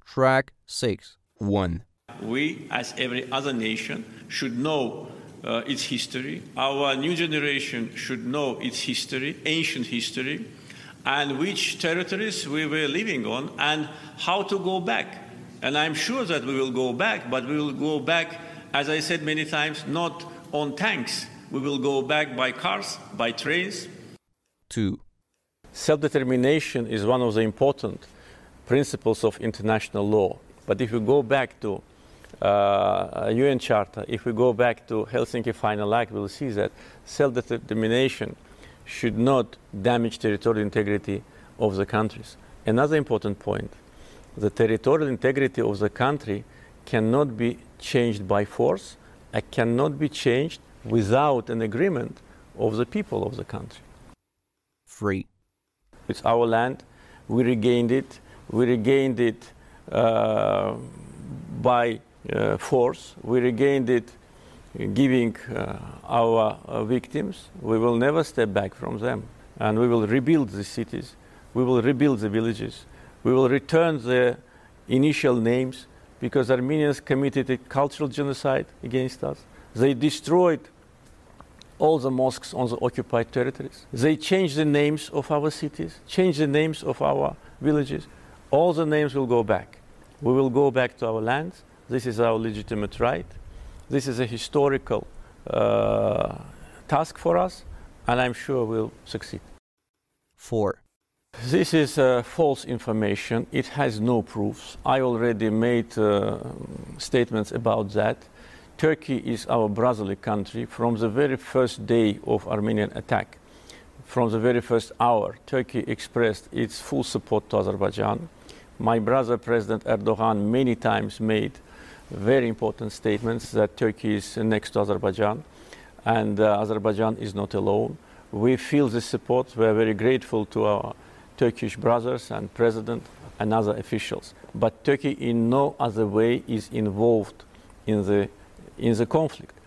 Track 6. 1. We, as every other nation, should know its history. Our new generation should know its history, ancient history, and which territories we were living on and how to go back. And I'm sure that we will go back, but we will go back, as I said many times, not on tanks. We will go back by cars, by trains. 2. Self-determination is one of the important principles of international law. But if we go back to UN Charter, if we go back to Helsinki Final Act, we'll see that self-determination should not damage territorial integrity of the countries. Another important point, the territorial integrity of the country cannot be changed by force, and cannot be changed without an agreement of the people of the country. 3. It's our land, we regained it by force, we regained it giving our victims. We will never step back from them, and we will rebuild the cities, we will rebuild the villages, we will return the initial names, because Armenians committed a cultural genocide against us. They destroyed all the mosques on the occupied territories. They changed the names of our cities, changed the names of our villages. All the names will go back. We will go back to our lands. This is our legitimate right. This is a historical task for us, and I'm sure we'll succeed. 4. This is false information. It has no proofs. I already made statements about that. Turkey is our brotherly country. From the very first day of Armenian attack, from the very first hour, Turkey expressed its full support to Azerbaijan. My brother, President Erdogan, many times made very important statements that Turkey is next to Azerbaijan, and Azerbaijan is not alone. We feel the support. We are very grateful to our Turkish brothers and President and other officials. But Turkey in no other way is involved in the conflict.